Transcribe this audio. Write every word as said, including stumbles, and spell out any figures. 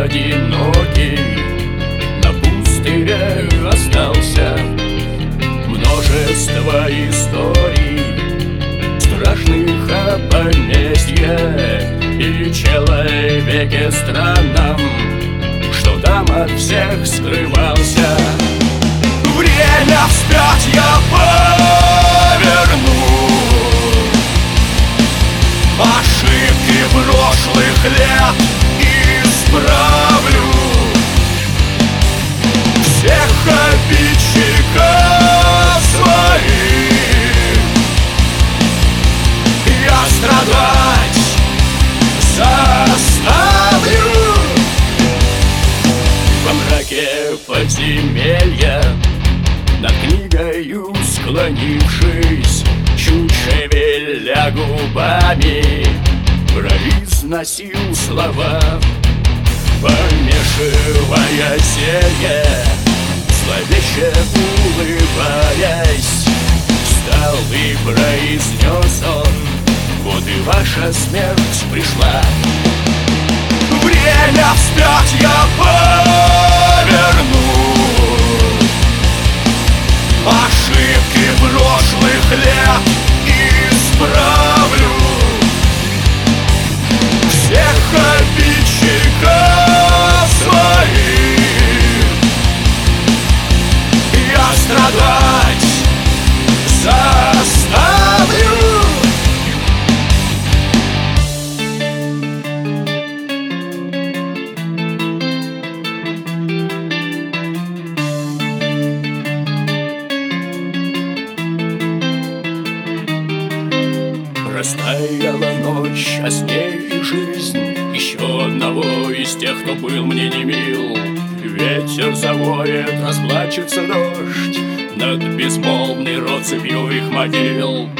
одинокий на пустыре остался. Множество историй страшных о поместье и человеке странном, что там от всех скрывался. Время вспять я поверну, ошибки прошлых лет исправлю, всех обидчиков своих я страдать заставлю. Во мраке подземелья над книгою склонившись, чуть шевеля губами, произносил слова, помешивая зелье, зловеще улыбаясь, встал и произнес он: вот и ваша смерть пришла. Время вспять я поверну, ошибки прошлых лет исправлю, всех обидчиков своих я страдать заставлю. Растаяла ночь, а с ней и жизнь еще одного из тех, кто был мне не мил. Ветер завоет, расплачется дождь над безмолвной россыпью их могил.